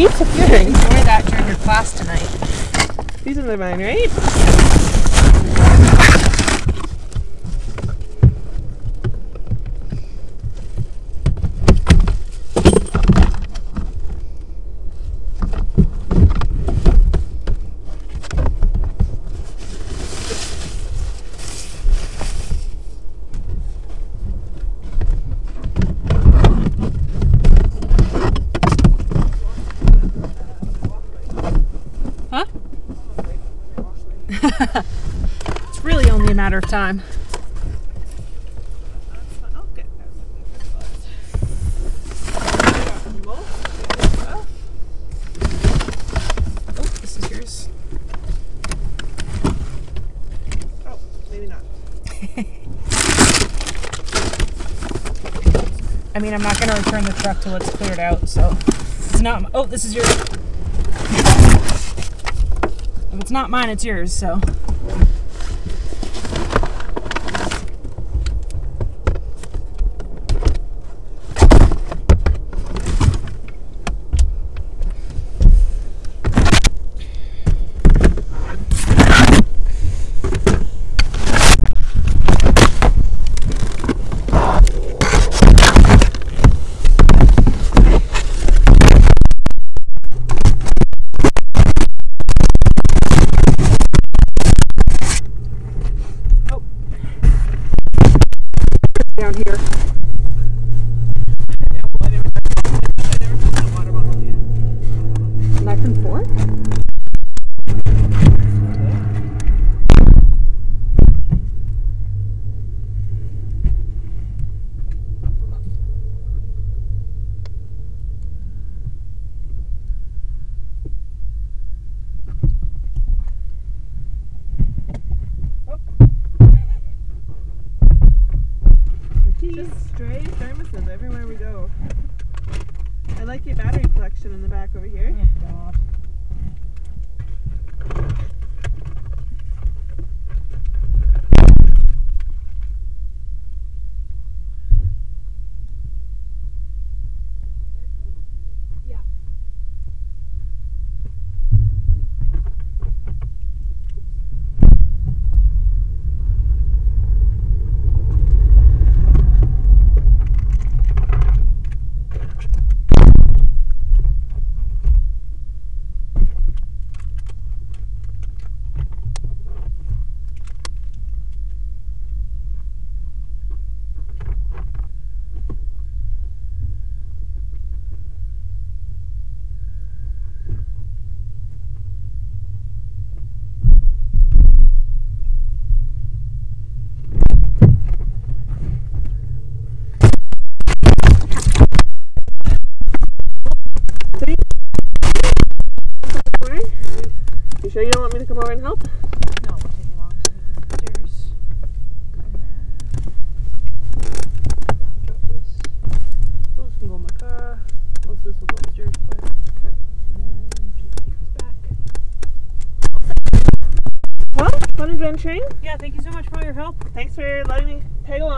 keeps appearing. Enjoy that during your class tonight. These are mine, right? It's really only a matter of time. Oh, this is yours. Oh, maybe not. I mean, I'm not going to return the truck till it's cleared out, so it's not. Oh, this is yours. If it's not mine, it's yours, so. Down here. Knife and fork? Just stray thermoses everywhere we go. I like your battery collection in the back over here. Oh, God. Yeah. You sure you don't want me to come over and help? No, it won't take you long to take this upstairs. And then, yeah, drop this. Those can go in my car. Most of this will go upstairs quick. And then take this back. Well, fun adventuring. Yeah, thank you so much for all your help. Thanks for letting me tag along.